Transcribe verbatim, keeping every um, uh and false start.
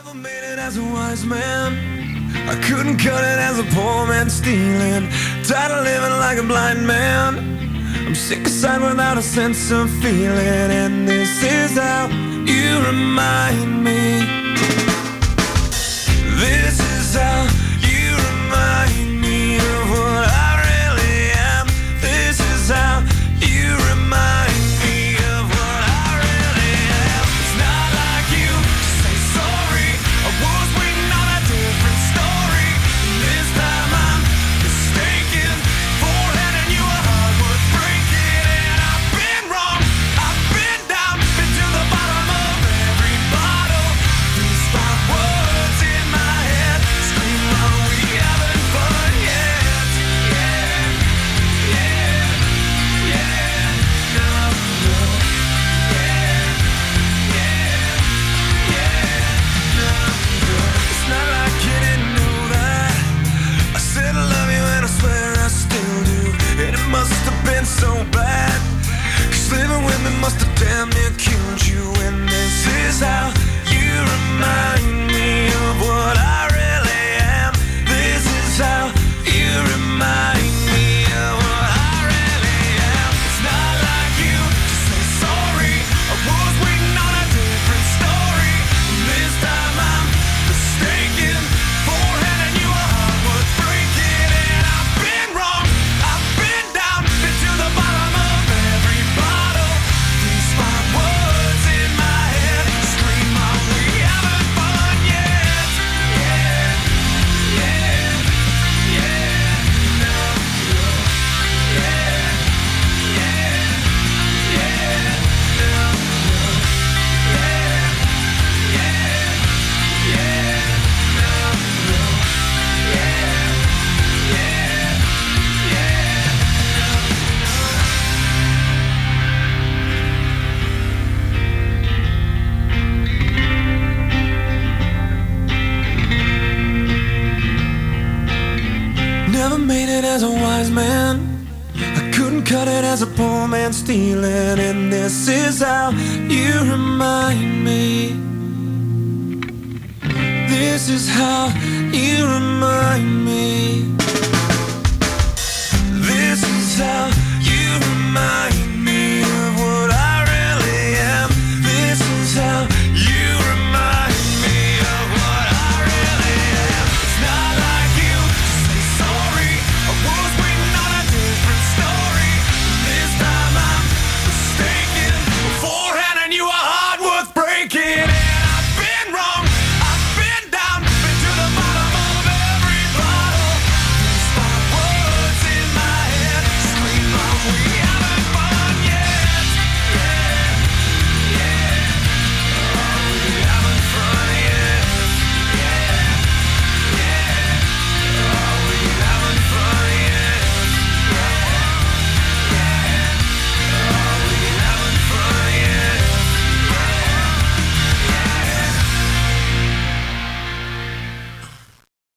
Never made it as a wise man. I couldn't cut it as a poor man stealing. Tired of living like a blind man. I'm sick aside without a sense of feeling. And this is how you remind me. This is how you remind me of what I really am. This is how you remind me of what I really am. It's not like you to say sorry. I was waiting on a different story. This time I'm mistaken for handing you a heart worth breaking. And I've been wrong, I've been down, been to the bottom of every bottle. These five words in my head scream, are we having fun yet? Yeah, yeah, yeah, no, no, yeah, yeah, yeah, no, no. It's not like you didn't know that. I said I love you and I swear I still do. And it must have been so bad, 'cause living with me must have damn near killed you. And this is how you remind me of what I really am. This is how you remind me of what I really am. It's not like you to say sorry. I was waiting on a different story. This time I'm mistaken for handing you a heart worth breaking. And I've been wrong, I've been down, been to the bottom of every bottle. These five words in my head scream, are we having fun yet? Yeah, yeah, yeah, no, no, yeah, yeah, yeah, no, no, yeah, yeah, yeah, no, no, yeah, yeah, yeah, Never made it as a wise man. I couldn't cut it as a poor man stealing. And this is how you remind me. This is how you remind me. This is how you remind me.